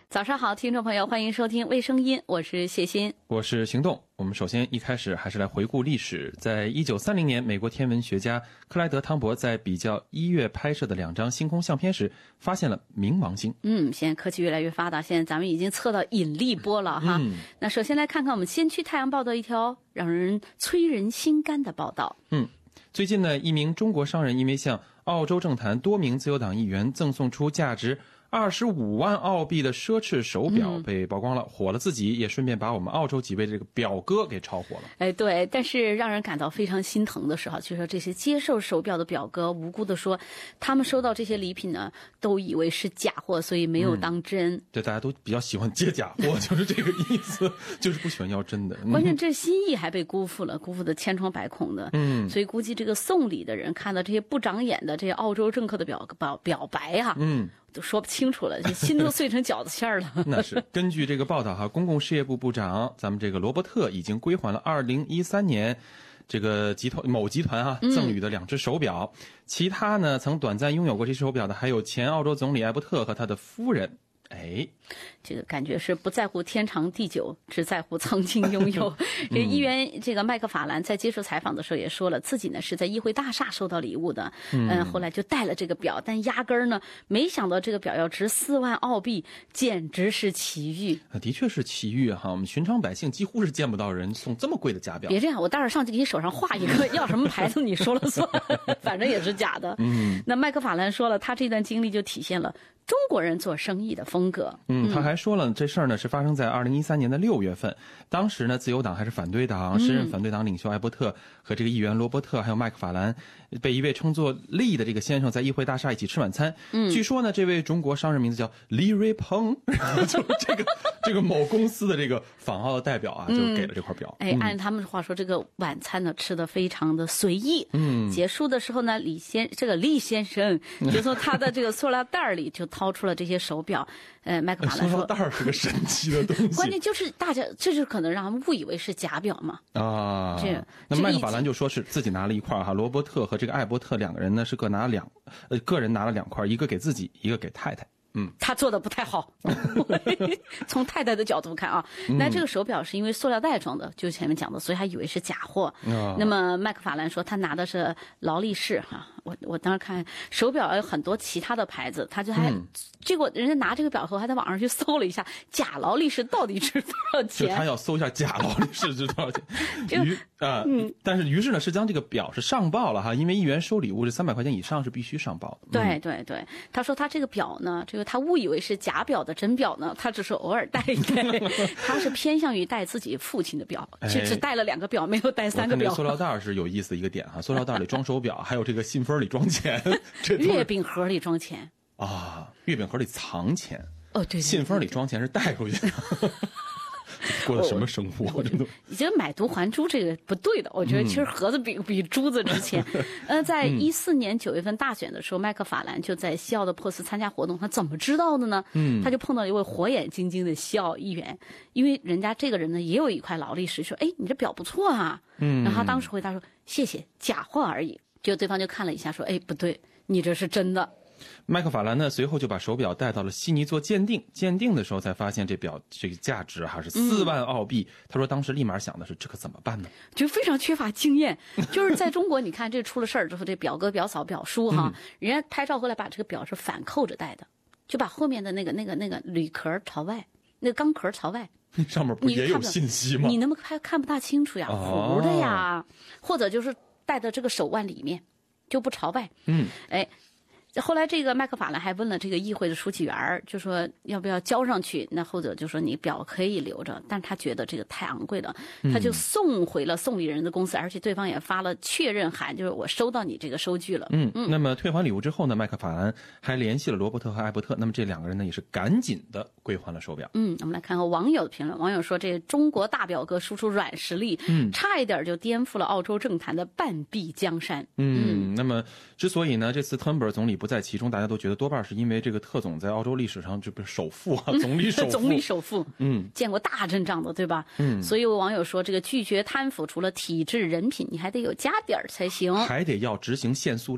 早上好，听众朋友，欢迎收听《卫声音》，我是谢欣， 我是行动。我们首先一开始还是来回顾历史。在1930年，美国天文学家克莱德·汤博在比较1月拍摄的2张星空相片时，发现了冥王星。 现在科技越来越发达，现在咱们已经测到引力波了哈。那首先来看看我们先驱太阳报的一条让人催人心肝的报道。 最近呢，一名中国商人因为向澳洲政坛多名自由党议员赠送出价值25万澳币的奢侈手表被曝光了，火了自己，也顺便把我们澳洲几位这个表哥给超火了。 对，但是让人感到非常心疼的是就是说这些接受手表的表哥无辜的说，他们收到这些礼品呢，都以为是假货，所以没有当真。 对，大家都比较喜欢接假货，就是这个意思，就是不喜欢要真的。 关键这心意还被辜负了，辜负的千疮百孔的。所以估计这个送礼的人看到这些不长眼的这些澳洲政客的表白都说不清楚了，这心都碎成饺子馅儿了。 那是根据这个报道公共事业部部长咱们这个罗伯特已经归还了2013年这个某集团赠予的2只手表，其他呢曾短暂拥有过这些手表的还有前澳洲总理艾伯特和他的夫人。 这个感觉是不在乎天长地久，只在乎曾经拥有。这议员这个麦克法兰在接受采访的时候也说了，自己呢是在议会大厦收到礼物的，后来就带了这个表，但压根儿呢没想到这个表要值4万澳币，简直是奇遇。 的确是奇遇我们寻常百姓几乎是见不到人送这么贵的假表。 别这样，我待会儿上去给你手上画一个，要什么牌子你说了算，反正也是假的。那麦克法兰说了，他这段经历就体现了中国人做生意的风格。 他还说了，这事儿呢是发生在2013年的6月份，当时呢自由党还是反对党，时任反对党领袖艾伯特和这个议员罗伯特还有麦克法兰被一位称作利的这个先生在议会大厦一起吃晚餐。据说呢这位中国商人名字叫李瑞鹏，就是这个某公司的这个仿澳的代表就给了这块表。 按他们的话说，这个晚餐呢吃得非常的随意。结束的时候呢，李先生就从他的这个塑料袋里就掏出了这些手表。麦克法兰说， 塑料袋是个神奇的东西。 关键就是大家这就可能让他们误以为是假表嘛。 那麦克法兰就说是自己拿了一块罗伯特和这个艾伯特2个人呢是个人拿了2块，一个给自己，一个给太太。 他做的不太好。从太太的角度看那这个手表是因为塑料袋装的，就前面讲的，所以还以为是假货。那么麦克法兰说他拿的是劳力士我当时看手表有很多其他的牌子，他就还结果人家拿这个表后还在网上去搜了一下假劳力士到底值多少钱， 就他要搜一下假劳力士值多少钱。但是于是呢是将这个表是上报了因为议员收礼物这300块钱以上是必须上报的。 对，他说他这个表呢，这个他误以为是假表的真表呢，他只是偶尔戴一戴。他是偏向于戴自己父亲的表，只戴了2个表，没有戴3个表。 塑料袋是有意思的一个点塑料袋里装手表，还有这个信封里装钱， 月饼盒里装钱月饼盒里藏钱。 对， 信封里装钱是带出去的。过的什么生活？ 你这买椟还珠这个不对的，我觉得其实盒子比珠子值钱。在14年9月份大选的时候，麦克法兰就在西澳的珀斯参加活动，他怎么知道的呢？他就碰到一位火眼金睛的西澳议员，因为人家这个人呢也有一块劳力士，说你这表不错然后他当时回答说谢谢，假货而已。结果对方就看了一下说不对，你这是真的。 麦克法兰呢随后就把手表带到了悉尼做鉴定的时候才发现这表这个价值是4万澳币。他说当时立马想的是这可怎么办呢？ 就非常缺乏经验。就是在中国你看这出了事儿之后，这表哥表嫂表叔人家拍照回来把这个表是反扣着戴的，就把后面的那个铝壳朝外，那个钢壳朝外， 上面不也有信息吗？ 你那么看不大清楚呀，糊的呀。或者就是戴的这个手腕里面就不朝外。后来这个麦克法兰还问了这个议会的书记员，就说要不要交上去，那或者就说你表可以留着，但他觉得这个太昂贵了，他就送回了送礼人的公司，而且对方也发了确认函，就是我收到你这个收据了。 那么退还礼物之后呢，麦克法兰还联系了罗伯特和艾伯特，那么这2个人呢也是赶紧的归还了手表。 我们来看看网友的评论。网友说这中国大表哥输出软实力，差一点就颠覆了澳洲政坛的半壁江山。 那么之所以呢这次特恩伯尔总理不在其中，大家都觉得多半是因为这个特总在澳洲历史上这不是首富总理首富，见过大阵仗的，对吧？所以有网友说这个拒绝贪腐，除了体制人品，你还得有家底儿才行，还得要执行限塑令。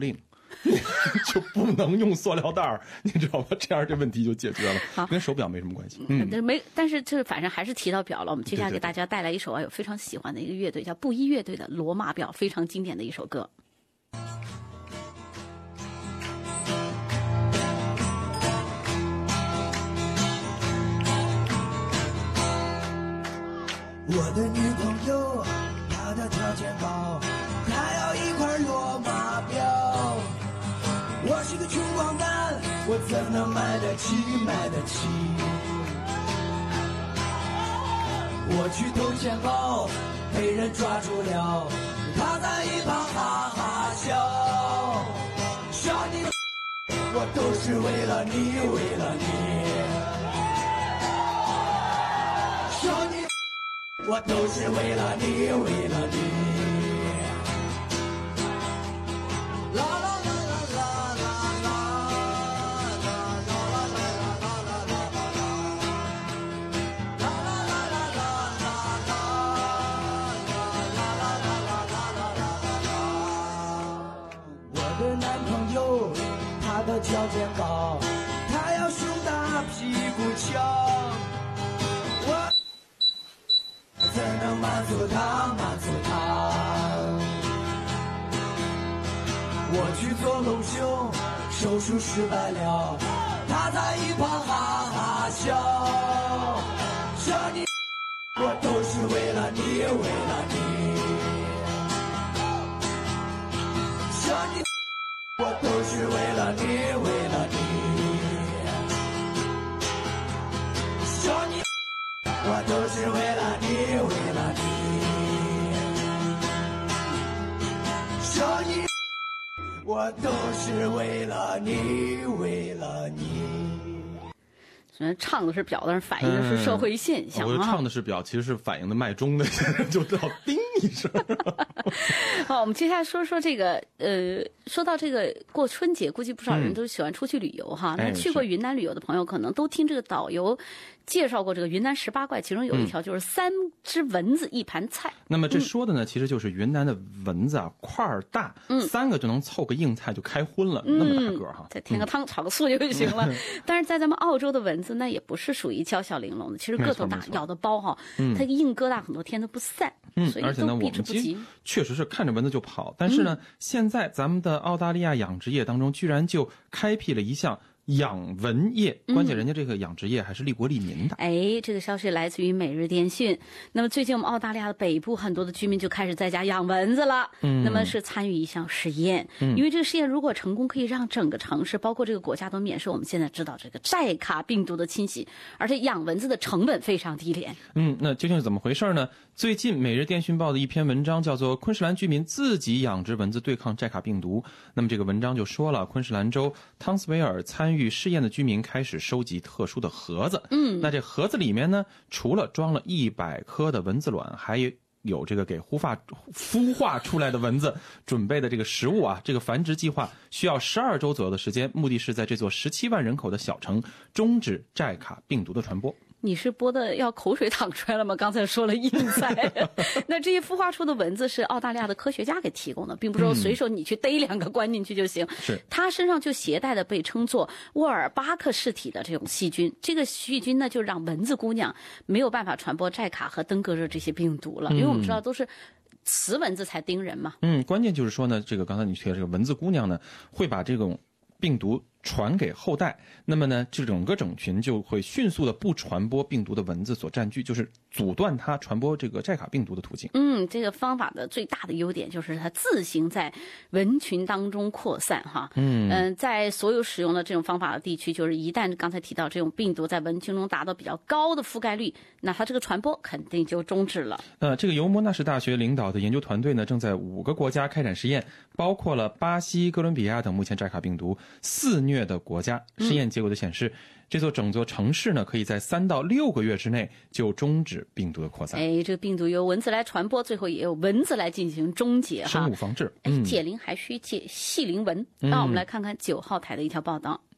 就不能用塑料袋儿，你知道吧？这样这问题就解决了。 好， 跟手表没什么关系。 但是这反正还是提到表了。我们接下来给大家带来一首我非常喜欢的一个乐队，叫布衣乐队的《罗马表》，非常经典的一首歌。 我的女朋友，她的条件高，她要一块罗马表。我是个穷光蛋，我怎能买得起？我去偷钱包，被人抓住了，她在一旁哈哈笑。说你，我都是为了你，说你。我都是为了你，啦啦啦啦啦啦啦啦啦我的男朋友他的条件高，他要胸大屁股翘。怎能满足他？我去做隆胸，手术失败了，他在一旁哈哈笑。说你，我都是为了你，说你，我都是为了你，说你。我都是为了你，说你，我都是为了你。 虽然唱的是表，但是反映的是社会现象我唱的是表，其实是反映的脉钟的，就要叮一声。 好，我们接下来说说这个说到这个过春节，估计不少人都喜欢出去旅游哈。那去过云南旅游的朋友，可能都听这个导游介绍过这个云南18怪，其中有一条就是3只蚊子1盘菜。 那么这说的呢，其实就是云南的蚊子啊，块儿大，3个就能凑个硬菜就开荤了，那么大个哈， 再添个汤炒个素就行了。但是在咱们澳洲的蚊子，那也不是属于娇小玲珑的，其实个头大，咬的包哈，它硬疙瘩很多天都不散，所以而且呢，我们其实确实是看着蚊子就跑，但是呢，现在咱们的澳大利亚养殖业当中，居然就开辟了一项养蚊业，关键人家这个养殖业还是利国利民的。 这个消息来自于每日电讯。那么最近我们澳大利亚的北部很多的居民就开始在家养蚊子了。那么是参与一项实验，因为这个实验如果成功，可以让整个城市包括这个国家都免受我们现在知道这个寨卡病毒的侵袭，而且养蚊子的成本非常低廉。那究竟是怎么回事呢？最近每日电讯报的一篇文章叫做《昆士兰居民自己养殖蚊子对抗寨卡病毒》。那么这个文章就说了，昆士兰州汤斯维尔参与试验的居民开始收集特殊的盒子。那这盒子里面呢，除了装了100颗的蚊子卵，还有这个给孵化出来的蚊子准备的这个食物啊。这个繁殖计划需要12周左右的时间，目的是在这座17万人口的小城终止寨卡病毒的传播。你是播的要口水淌出来了吗？刚才说了硬菜。那这些孵化出的蚊子是澳大利亚的科学家给提供的，并不是说随手你去逮2个关进去就行。是，它身上就携带的被称作沃尔巴克氏体的这种细菌，这个细菌呢就让蚊子姑娘没有办法传播寨卡和登革热这些病毒了，因为我们知道都是雌蚊子才叮人嘛。关键就是说呢，这个刚才你提的这个蚊子姑娘呢，会把这种病毒传给后代，那么呢，这整个整群就会迅速的不传播病毒的蚊子所占据，就是阻断它传播这个寨卡病毒的途径。这个方法的最大的优点就是它自行在蚊群当中扩散哈。在所有使用的这种方法的地区，就是一旦刚才提到这种病毒在蚊群中达到比较高的覆盖率，那它这个传播肯定就终止了。这个由莫纳什大学领导的研究团队呢，正在5个国家开展实验，包括了巴西、哥伦比亚等目前寨卡病毒肆虐的国家。实验结果就显示，这整座城市呢，可以在3到6个月之内就终止病毒的扩散。这个病毒由蚊子来传播，最后也由蚊子来进行终结哈。生物防治。解铃还需系铃蚊。那我们来看看9号台的一条报道。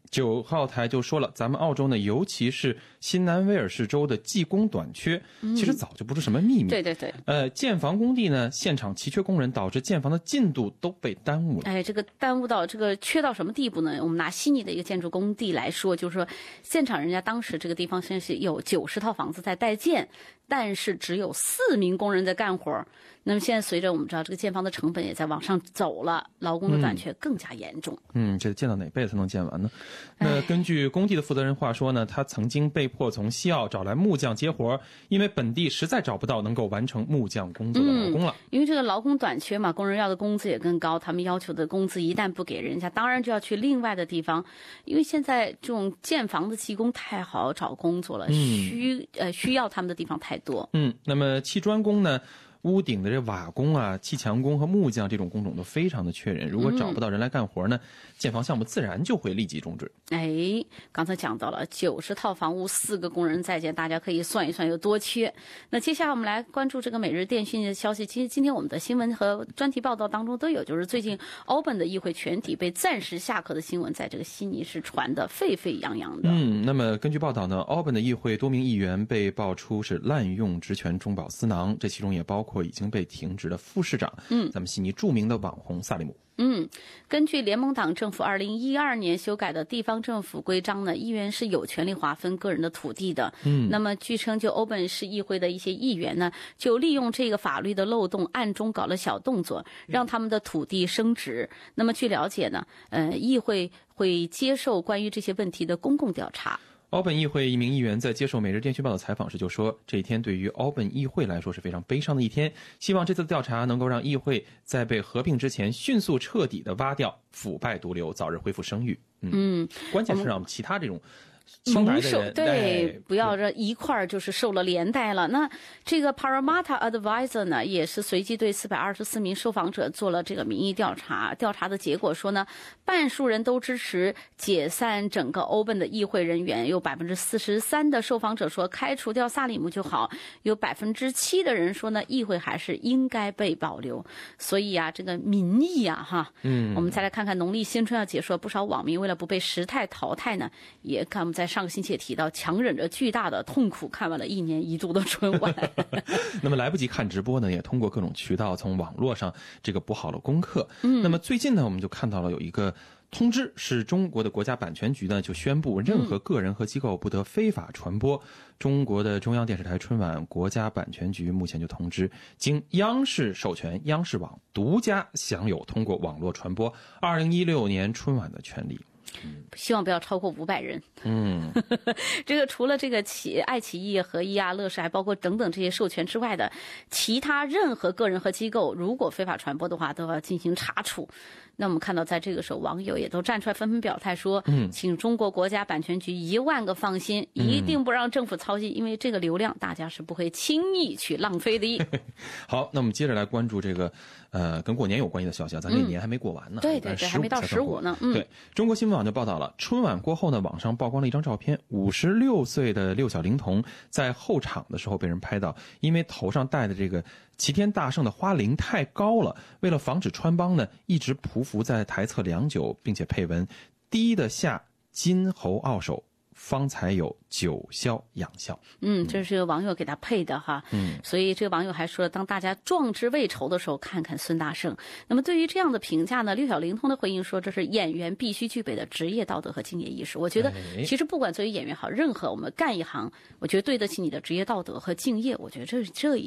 9号台就说了，咱们澳洲呢，尤其是新南威尔士州的技工短缺，其实早就不是什么秘密。 对对对。 建房工地呢，现场奇缺工人，导致建房的进度都被耽误了。 哎，这个耽误到这个缺到什么地步呢？我们拿悉尼的一个建筑工地来说，就是说现场人家当时这个地方现在是有90套房子在待建，但是只有4名工人在干活。那么现在随着我们知道这个建房的成本也在往上走了，劳工的短缺更加严重。 这建到哪辈子才能建完呢？那根据工地的负责人话说呢，他曾经被迫从西澳找来木匠接活，因为本地实在找不到能够完成木匠工作的劳工了。 因为这个劳工短缺嘛，工人要的工资也更高，他们要求的工资一旦不给人家，当然就要去另外的地方。因为现在这种建房的技工太好找工作了，需要他们的地方太多。 那么砌砖工呢？屋顶的这瓦工啊、砌墙工和木匠这种工种都非常的缺人，如果找不到人来干活呢，建房项目自然就会立即终止。 刚才讲到了90套房屋，4个工人在建，大家可以算一算有多缺。那接下来我们来关注这个每日电讯的消息。其实今天我们的新闻和专题报道当中都有，就是最近澳本的议会全体被暂时下课的新闻，在这个悉尼市传得沸沸扬扬的。 那么根据报道呢，澳本的议会多名议员被爆出是滥用职权、中饱私囊，这其中也包括已经被停职的副市长，咱们悉尼著名的网红萨利姆。 根据联盟党政府2012年修改的地方政府规章呢，议员是有权利划分个人的土地的。那么据称，就欧本市议会的一些议员呢，就利用这个法律的漏洞，暗中搞了小动作，让他们的土地升值。那么据了解呢，议会会接受关于这些问题的公共调查。 澳本议会一名议员在接受《每日电讯报》的采访时就说，这一天对于澳本议会来说是非常悲伤的一天，希望这次的调查能够让议会在被合并之前迅速彻底的挖掉腐败毒瘤，早日恢复声誉。关键是让我们其他这种蒙受，对，不要这一块儿就是受了连带了。那这个 Parramatta Advisor 呢，也是随机对424名受访者做了这个民意调查。调查的结果说呢，半数人都支持解散整个欧本的议会人员，有43%的受访者说开除掉萨里姆就好，有7%的人说呢，议会还是应该被保留。所以啊，这个民意啊，哈，我们再来看看农历新春要结束，不少网民为了不被时态淘汰呢，也看我们在上个星期也提到，强忍着巨大的痛苦看完了1年1度的春晚。 那么来不及看直播呢，也通过各种渠道从网络上这个补好了功课。那么最近呢，我们就看到了有一个通知，是中国的国家版权局呢就宣布，任何个人和机构不得非法传播中国的中央电视台春晚。国家版权局目前就通知，经央视授权，央视网独家享有通过网络传播2016年春晚的权利。 希望不要超过500人。这个除了这个爱奇艺、合一啊、乐视，还包括等等这些授权之外的其他任何个人和机构，如果非法传播的话，都要进行查处。那我们看到，在这个时候，网友也都站出来纷纷表态说，请中国国家版权局1万个放心，一定不让政府操心，因为这个流量大家是不会轻易去浪费的。 好，那我们接着来关注这个跟过年有关系的消息啊，咱这年还没过完呢， 对，还没到15呢。 对，中国新闻网就报道了，春晚过后呢，网上曝光了一张照片，56岁的6小龄童在候场的时候被人拍到，因为头上戴的这个齐天大圣的花翎太高了，为了防止穿帮呢，一直匍匐在台侧良久，并且配文低得下金猴傲首，方才有九霄仰笑。 这是网友给他配的哈。所以这个网友还说，当大家壮志未酬的时候，看看孙大圣。那么对于这样的评价呢，6小龄童的回应说，这是演员必须具备的职业道德和敬业意识。我觉得其实不管作为演员好，任何我们干一行，我觉得对得起你的职业道德和敬业，我觉得这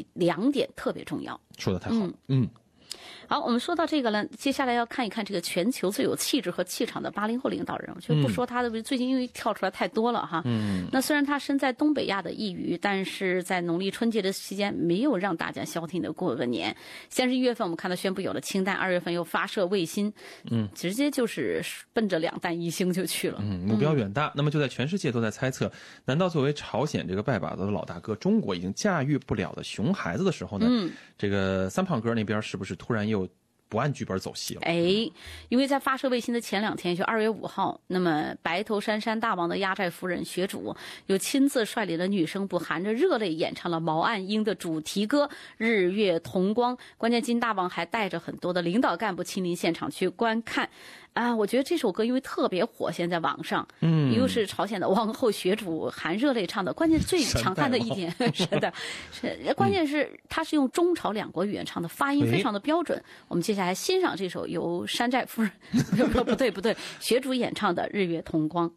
2点特别重要。 说得太好了。 好，我们说到这个呢，接下来要看一看这个全球最有气质和气场的80后领导人。我觉得不说他的，最近因为跳出来太多了哈。那虽然他身在东北亚的一隅，但是在农历春节的期间没有让大家消停的过个年。先是1月份我们看到宣布有了氢弹，2月份又发射卫星，直接就是奔着2弹1星就去了。 目标远大。那么就在全世界都在猜测，难道作为朝鲜这个拜把子的老大哥，中国已经驾驭不了的熊孩子的时候呢？这个三胖哥那边是不是突然又不按剧本走戏了？ 因为在发射卫星的前2天，就2月5号，那么白头山山大王的压寨夫人学主又亲自率领了女生部，含着热泪演唱了毛岸英的主题歌《日月同光》。关键金大王还带着很多的领导干部亲临现场去观看。 啊，我觉得这首歌因为特别火，现在网上，又是朝鲜的王后学主含热泪唱的，关键最强悍的一点是的，关键是它是用中朝两国语言唱的，发音非常的标准。我们接下来欣赏这首由山寨夫人不对，学主演唱的《日月同光》。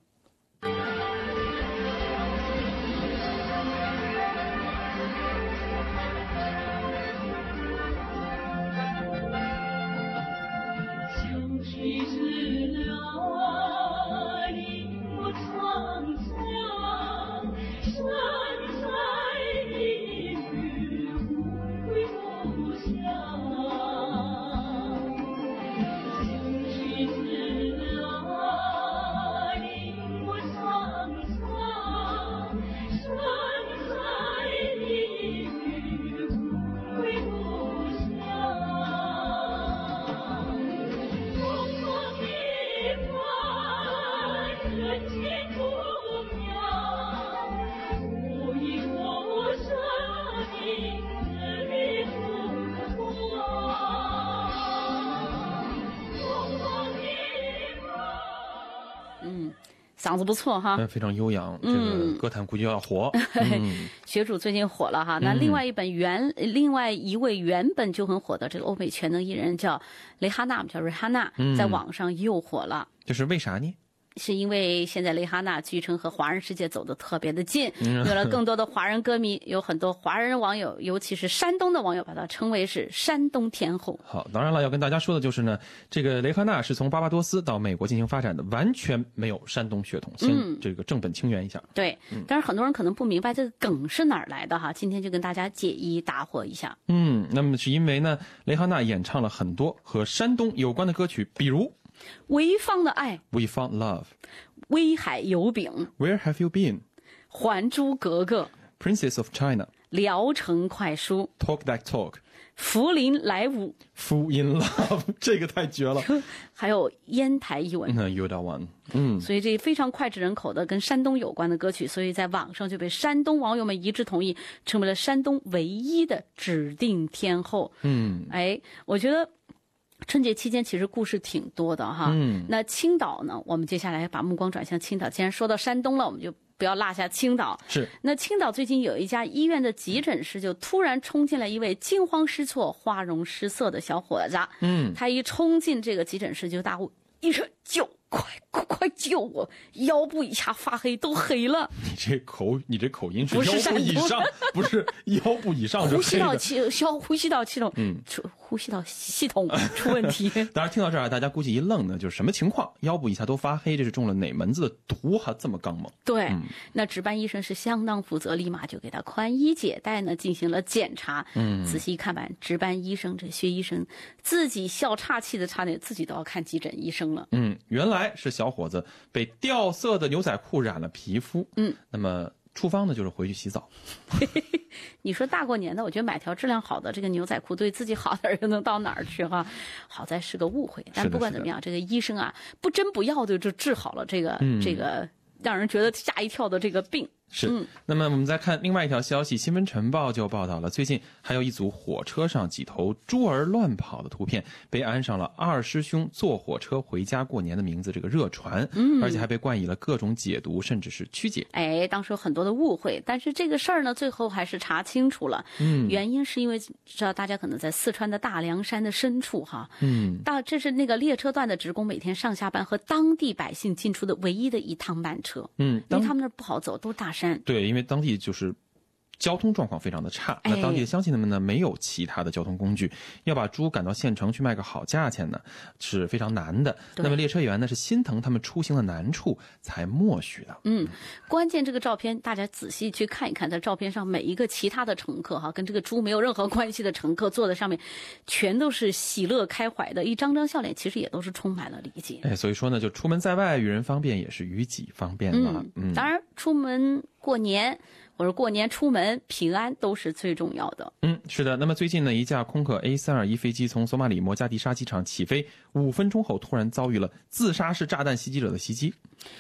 嗓子不错哈， 非常悠扬，这个歌坛估计要火。 学主最近火了哈，那另外一位原本就很火的这个欧美全能艺人叫蕾哈娜，叫瑞哈娜，在网上又火了。 这是为啥呢？ 是因为现在蕾哈娜据称和华人世界走得特别的近，有了更多的华人歌迷，有很多华人网友，尤其是山东的网友，把她称为是山东天后。 好，当然了，要跟大家说的就是呢，这个蕾哈娜是从巴巴多斯到美国进行发展的，完全没有山东血统，先这个正本清源一下。 对，但是很多人可能不明白这个梗是哪儿来的哈，今天就跟大家解疑答惑一下。 那么是因为呢，蕾哈娜演唱了很多和山东有关的歌曲，比如潍坊的爱 We Found Love， 威海油饼 Where Have You Been， 还珠格格 Princess of China， 聊城快书 Talk That Talk， 福林来舞 Fall in Love， 这个太绝了。 还有烟台一吻 You the One。 所以这非常脍炙人口的跟山东有关的歌曲，所以在网上就被山东网友们一致同意，成为了山东唯一的指定天后。我觉得春节期间其实故事挺多的哈。那青岛呢，我们接下来把目光转向青岛。既然说到山东了，我们就不要落下青岛。 是。那青岛最近有一家医院的急诊室就突然冲进来一位惊慌失措、花容失色的小伙子。他一冲进这个急诊室就大呼一声救！快救我！腰部以下发黑，都黑了。 你这口音是腰部以上，不是腰部以上就黑的。 呼吸道系统，呼吸道系统出问题。 当然听到这儿，大家估计一愣呢，就是什么情况？腰部以下都发黑，这是中了哪门子的毒？还这么刚猛？ 对，那值班医生是相当负责，立马就给他宽衣解带呢，进行了检查。仔细一看吧，值班医生这薛医生自己笑岔气的，差点自己都要看急诊医生了。 原来是小伙子被掉色的牛仔裤染了皮肤。那么处方呢就是回去洗澡。 你说大过年的，我觉得买条质量好的这个牛仔裤对自己好点又能到哪儿去哈？好在是个误会，但不管怎么样，这个医生啊不真不要的就治好了这个让人觉得吓一跳的这个病。 是。那么我们再看另外一条消息，新闻晨报就报道了，最近还有一组火车上几头猪儿乱跑的图片被安上了二师兄坐火车回家过年的名字，这个热传。而且还被冠以了各种解读，甚至是曲解。 当时有很多的误会，但是这个事儿呢最后还是查清楚了。原因是因为知道大家可能在四川的大凉山的深处哈。这是那个列车段的职工每天上下班和当地百姓进出的唯一的一趟班车。因为他们那儿不好走，都是大山。 对，因为当地就是交通状况非常的差，那当地的乡亲们呢没有其他的交通工具，要把猪赶到县城去卖个好价钱呢是非常难的。那么列车员呢是心疼他们出行的难处才默许的。 关键这个照片大家仔细去看一看，在照片上每一个其他的乘客哈，跟这个猪没有任何关系的乘客坐在上面，全都是喜乐开怀的，一张张笑脸，其实也都是充满了理解。 所以说呢，就出门在外与人方便，也是与己方便了。 当然出门过年或者过年出门平安都是最重要的。 是的。那么最近呢，一架空客 A321 飞机从索马里摩加迪沙机场起飞5分钟后，突然遭遇了自杀式炸弹袭击者的袭击。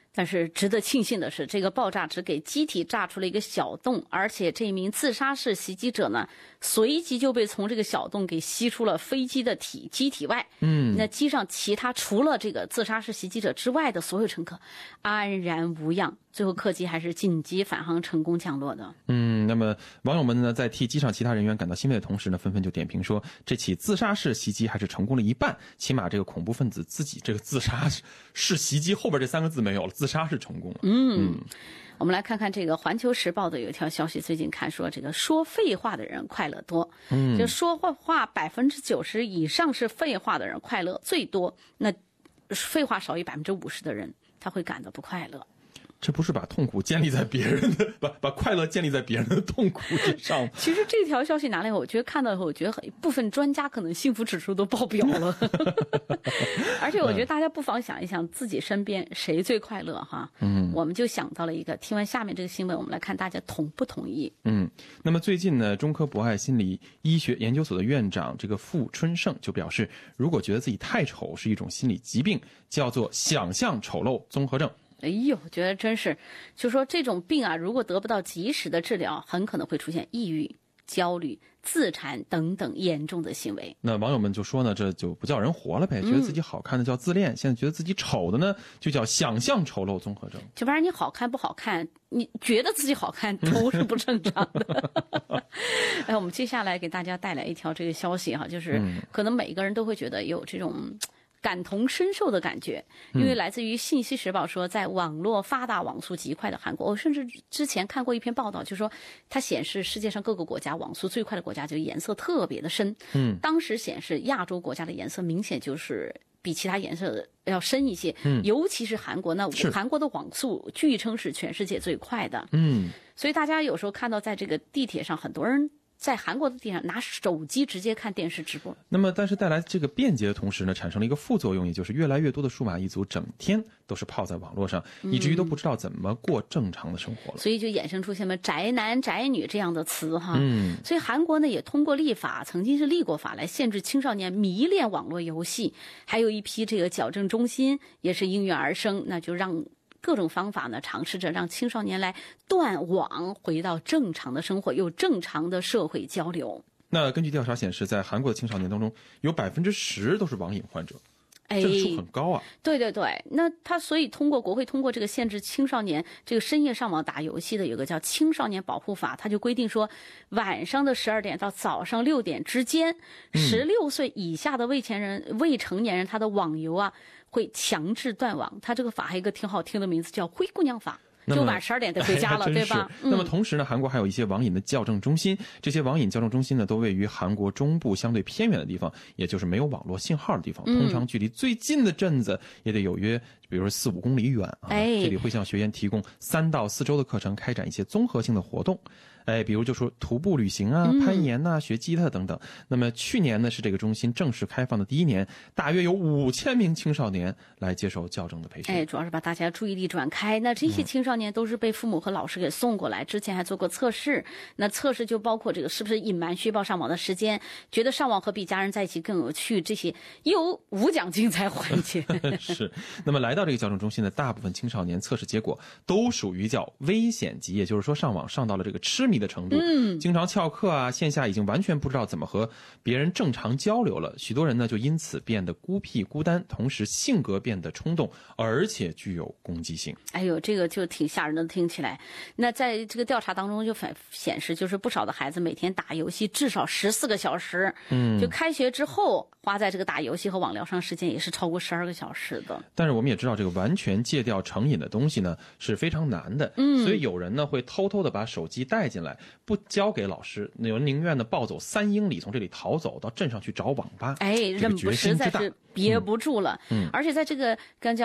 但是值得庆幸的是，这个爆炸只给机体炸出了一个小洞，而且这名自杀式袭击者呢，随即就被从这个小洞给吸出了飞机的机体外。那机上其他除了这个自杀式袭击者之外的所有乘客安然无恙，最后客机还是紧急返航成功降落的。 那么网友们呢，在替机上其他人员感到欣慰的同时呢，纷纷就点评说，这起自杀式袭击还是成功了一半，起码这个恐怖分子自己这个自杀式袭击后边这3个字没有了，自杀是成功了。 我们来看看这个《环球时报》的有一条消息，最近看说这个说废话的人快乐多，就说话90%以上是废话的人快乐最多，那废话少于50%的人，他会感到不快乐。 这不是把痛苦建立在别人的把快乐建立在别人的痛苦之上。 其实这条消息拿来，我觉得看到以后，我觉得部分专家可能幸福指数都爆表了。而且我觉得大家不妨想一想，自己身边谁最快乐哈？我们就想到了一个。听完下面这个新闻，我们来看大家同不同意。 那么最近呢，中科博爱心理医学研究所的院长这个傅春盛就表示，如果觉得自己太丑是一种心理疾病，叫做想象丑陋综合症。 哎呦，我觉得真是，就说这种病啊，如果得不到及时的治疗，很可能会出现抑郁、焦虑、自残等等严重的行为。 那网友们就说呢，这就不叫人活了呗，觉得自己好看的叫自恋，现在觉得自己丑的呢，就叫想象丑陋综合症。 就不然你好看不好看，你觉得自己好看都是不正常的。我们接下来给大家带来一条这个消息哈，就是可能每个人都会觉得有这种感同身受的感觉，因为来自于《信息时报》说，在网络发达、网速极快的韩国，我甚至之前看过一篇报道，就是说它显示世界上各个国家网速最快的国家就颜色特别的深。当时显示亚洲国家的颜色明显就是比其他颜色要深一些，尤其是韩国，那韩国的网速据称是全世界最快的。所以大家有时候看到在这个地铁上，很多人在韩国的地上拿手机直接看电视直播。 那么但是带来这个便捷的同时呢，产生了一个副作用，也就是越来越多的数码一族整天都是泡在网络上，以至于都不知道怎么过正常的生活了。 所以就衍生出什么宅男宅女这样的词哈。所以韩国呢也通过立法，曾经是立过法来限制青少年迷恋网络游戏，还有一批这个矫正中心也是应运而生，那就让各种方法呢，尝试着让青少年来断网，回到正常的生活，有正常的社会交流。 那根据调查显示，在韩国的青少年当中，有10%都是网瘾患者。这个数很高啊。 对对对，那他所以国会通过这个限制青少年这个深夜上网打游戏的有个叫《青少年保护法》，他就规定说，晚上的12点到早上6点之间，16岁以下的未成年人他的网游啊会强制断网。他这个法还有一个挺好听的名字叫《灰姑娘法》。就晚12点得回家了，对吧？ 那么同时呢，韩国还有一些网瘾的矫正中心，这些网瘾矫正中心呢，都位于韩国中部相对偏远的地方，也就是没有网络信号的地方。通常距离最近的镇子也得有约，比如说4-5公里远啊。这里会向学员提供3到4周的课程，开展一些综合性的活动。比如就说徒步旅行啊、攀岩啊、学吉他等等。那么去年呢，是这个中心正式开放的第1年，大约有5000名青少年来接受矫正的培训。 主要是把大家注意力转开。那这些青少年都是被父母和老师给送过来，之前还做过测试。那测试就包括这个是不是隐瞒虚报上网的时间，觉得上网和比家人在一起更有趣，这些有无奖竞猜环节。 是。那么来到这个矫正中心的大部分青少年测试结果都属于叫危险级，也就是说上网上到了这个痴迷的程度，经常翘课啊，线下已经完全不知道怎么和别人正常交流了。许多人呢就因此变得孤僻孤单，同时性格变得冲动，而且具有攻击性。 哎呦，这个就挺吓人的，听起来。那在这个调查当中就显示，就是不少的孩子每天打游戏至少14个小时，就开学之后花在这个打游戏和网聊上时间也是超过12个小时的。 但是我们也知道，这个完全戒掉成瘾的东西呢是非常难的，所以有人呢会偷偷的把手机带进来，不交给老师，有人宁愿呢暴走3英里从这里逃走到镇上去找网吧。 实在是憋不住了。而且在这个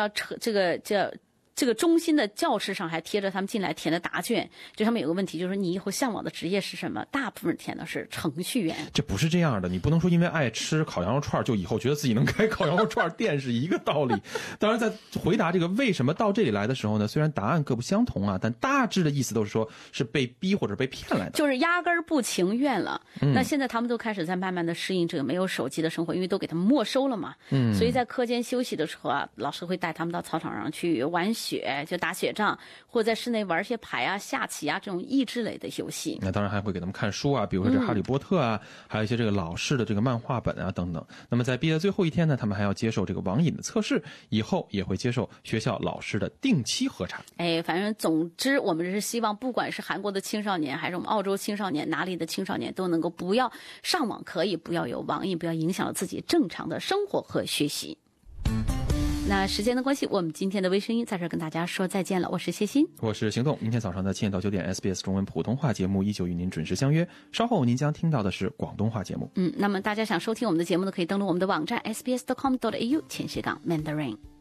这个中心的教室上还贴着他们进来填的答卷，就他们有个问题，就是你以后向往的职业是什么？大部分填的是程序员。 这不是这样的，你不能说因为爱吃烤羊肉串就以后觉得自己能开烤羊肉串店是一个道理。当然在回答这个为什么到这里来的时候呢，虽然答案各不相同啊，但大致的意思都是说是被逼或者被骗来的， 就是压根儿不情愿了。那现在他们都开始在慢慢的适应这个没有手机的生活，因为都给他们没收了嘛。所以在课间休息的时候啊，老师会带他们到操场上去玩雪，就打雪仗，或者在室内玩一些牌啊、下棋啊这种益智类的游戏。 那当然还会给他们看书啊，比如说这《哈利波特》啊，还有一些这个老式的这个漫画本啊等等。那么在毕业的最后一天呢，他们还要接受这个网瘾的测试，以后也会接受学校老师的定期核查。 反正总之我们是希望，不管是韩国的青少年还是我们澳洲青少年，哪里的青少年都能够不要上网，可以不要有网瘾，不要影响了自己正常的生活和学习。那时间的关系，我们今天的微声音在这儿跟大家说再见了。我是谢欣， 我是行动。明天早上的7点到9点 SBS 中文普通话节目依旧与您准时相约，稍后您将听到的是广东话节目。 那么大家想收听我们的节目呢，可以登录我们的网站 sbs.com.au/Mandarin。